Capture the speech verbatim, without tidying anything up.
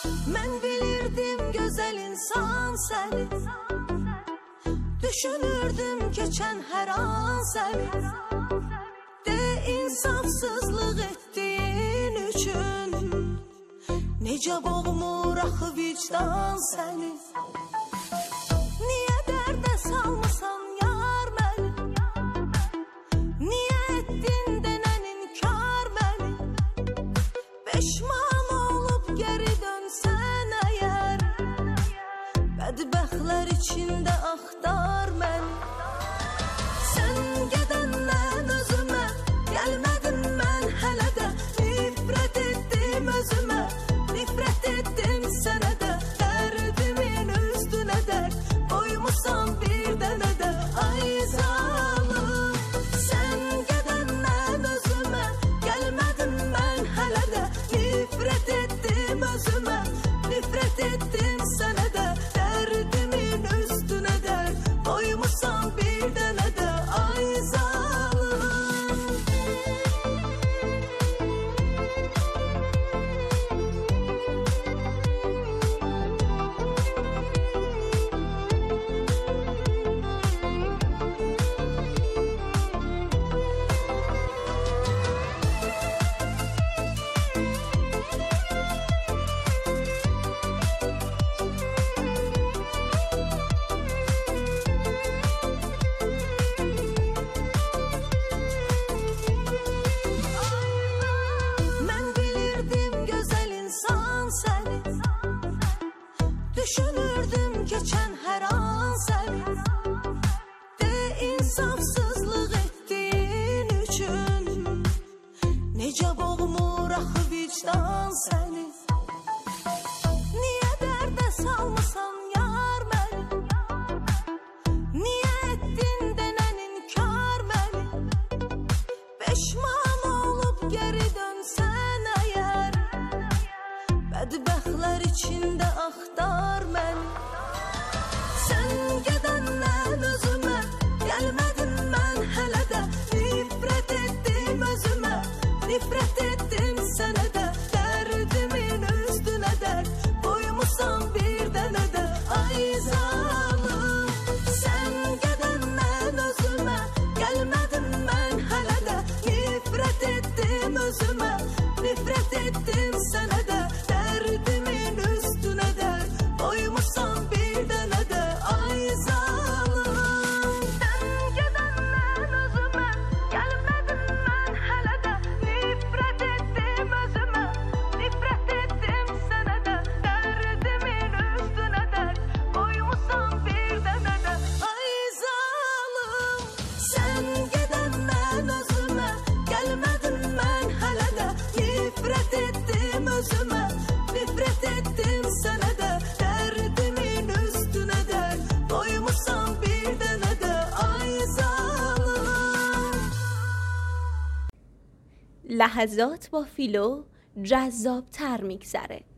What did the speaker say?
Mən bilirdim gözəl insan səni, düşünürdüm keçən hər an səni. De insafsızlıq etdiyin üçün necə boğmur axı vicdan səni. Niyə dərdə salmısan yar məni, niyə etdin denən inkar məni. Peşman olub geri dönsən əgər, bədbəxtlər içində axtar məni. Sən gedəndən özümə gəlmədim mən hələ də, nifrət etdim özümə, nifrət etdim sənə də. Dərdimin üstünə dərd qoymusan bir dənə də, ay zalım. Sən gedəndən özümə gəlmədim mən hələ də, nifrət etdim özümə, nifrət etdim sənə də. Dərdimin üstünə dərd qoymusan bir dənə də, ay zalım. Mən bilirdim gözəl insan səni, düşünürdüm keçən hər an səni. De insafsızlıq etdiyin üçün necə boğmur axı vicdan səni. Niyə dərdə salmısan yar məni, niyə etdin denən inkar məni. Peşman olub geri dönsən əgər, bədbəxtlər içində axtar məni. Sən gedəndən özümə gəlmədim mən hələ də, nifrət etdim özümə, nifrət etdim sənə də. Dərdimin üstünə dərd qoymusan bir dənə də, ay zalım. Sən gedəndən özümə gəlmədim mən hələ də, nifrət etdim özümə, nifrət etdim sənə də. Dərdimin üstünə dərd qoymusan bir dənə də, ay zalım. Sən gedəndən özümə gəlmədim mən hələ də, nifrət etdim özümə, nifrət etdim sənə də. Dərdimin üstünə dərd qoymusan bir dənə də, ay zalım. Sən gedəndən özümə gəlmədim mən hələ də, nifrət etdim özümə, nifrət etdim sənə də. Dərdimin üstünə dərd qoymusan bir dənə də, ay zalım. لحظات با فیلو جذاب‌تر میگذره.